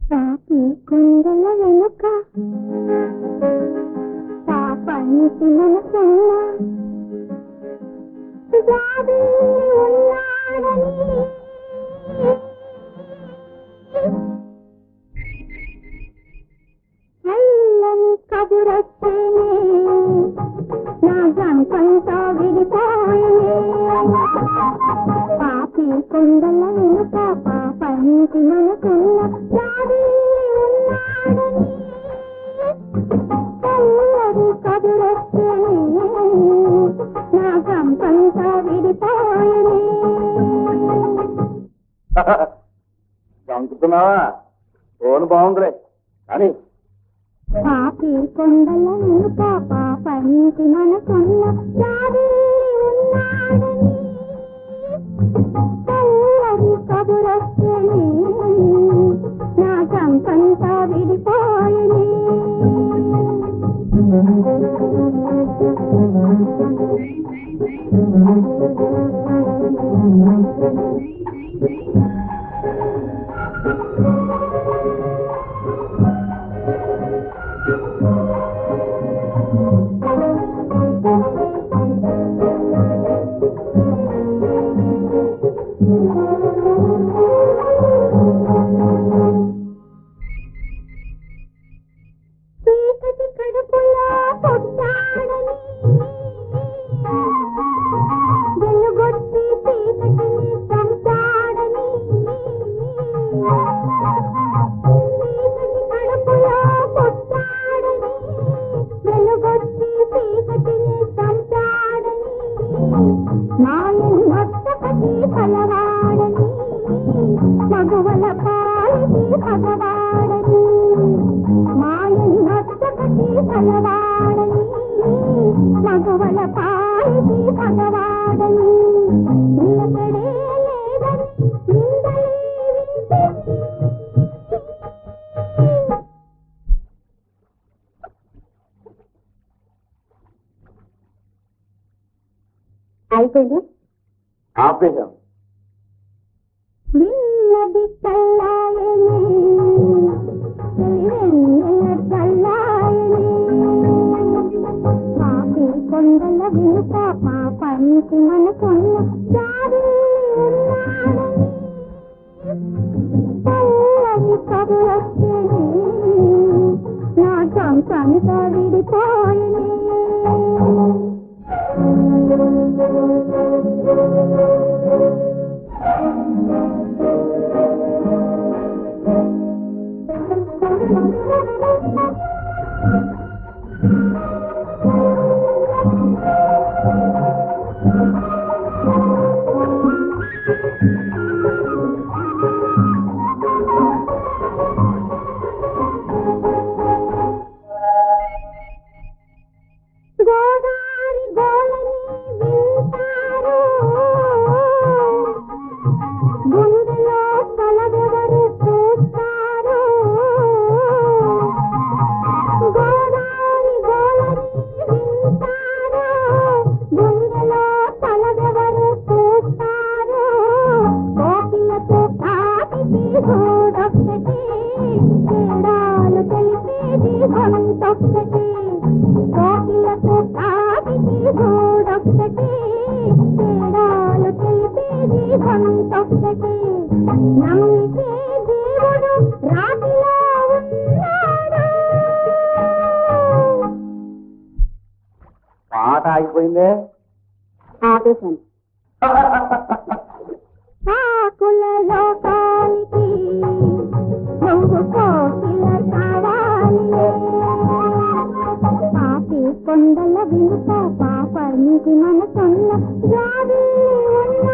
పాపి కొండల వెనుక పాపంటి మనసున్న జాబి ఉన్నాడని చల్లని కబురొచ్చేనే నా గంపంతో విడిపోయే పాపి కొండల వెనుక పాపంటి మనసున్న జాబి ఉన్నాడని చల్లని కబురొచ్చేనే నా గంపంతో విడిపోయే చంపుతున్నావా? ఫోన్ బాగుందిలే కానీ పాపి కొండల వెనుక పాపంటి మనసున్న జాబి ఉన్నాడని చల్లని కబురొచ్చేనే నా గంపంతో విడిపోయే చీకటి కడుపులో పుట్టాడని వెలుగొట్టి చీకటిని చంపాడని చీకటి కడుపులో పుట్టాడని వెలుగొట్టి చీకటిని చంపాడని మాయని భక్తపతి ఫలవాడని మగువల పాలిటి భగవాడని మాయని భక్తపతి ఫలవాడని మగువల పాలిటి భగవాడని నిలకడే లేదని నిందలే వింటే అయిపోయింది ఆపేశాం. విన్నది కల్లాయని వెన్నెల చల్లాయని పాపి కొండల వెనుక పాపంటి మనసున్న జాబి ఉన్నాడని చల్లని కబురొచ్చేనే నా గంపంతో విడిపోయే గోదారి గోలని వింటారు గుండెలో తలదెవరు చూస్తారు గోదారి గోలని వింటారు గుండెలో తలదెవరు చూస్తారు కోకిలకు కాకికి గూడొక్కటి తేడాలు తెలిసేది గొంతొక్కటి కోకిలకు కాకికి గూడొక్కటి తేడాలు తెలిసేది గొంతొక్కటి నమ్మితే దేవుడు రాతిలో ఉన్నాడు. పాట ఆగిపోయిందే. ఆపేశాను. కాకుల లోకానికి నువ్వు కోకిల కావాలి పాపి కొండల వెనుక పాపంటి మనసున్న జాబి ఉన్నాడని